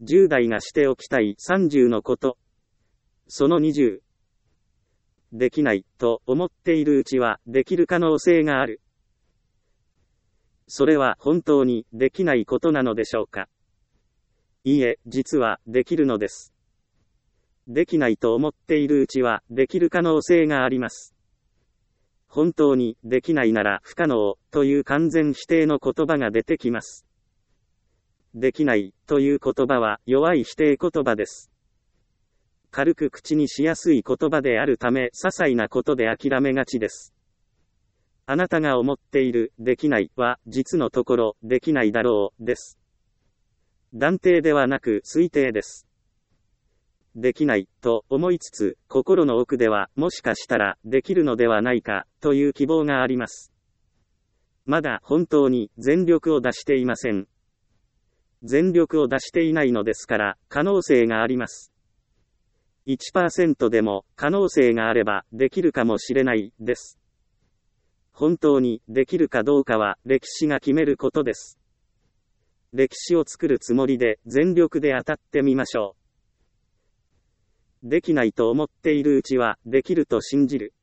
10代がしておきたい30のこと。その20。できないと思っているうちはできる可能性がある。それは本当にできないことなのでしょうか。いいえ、実はできるのです。できないと思っているうちはできる可能性があります。本当にできないなら不可能という完全否定の言葉が出てきます。できないという言葉は弱い否定言葉です。軽く口にしやすい言葉であるため、些細なことで諦めがちです。あなたが思っているできないは実のところできないだろうです。断定ではなく推定です。できないと思いつつ、心の奥ではもしかしたらできるのではないかという希望があります。まだ本当に全力を出していません。全力を出していないのですから可能性があります。1% でも可能性があればできるかもしれないです。本当にできるかどうかは歴史が決めることです。歴史を作るつもりで全力で当たってみましょう。できないと思っているうちはできると信じる。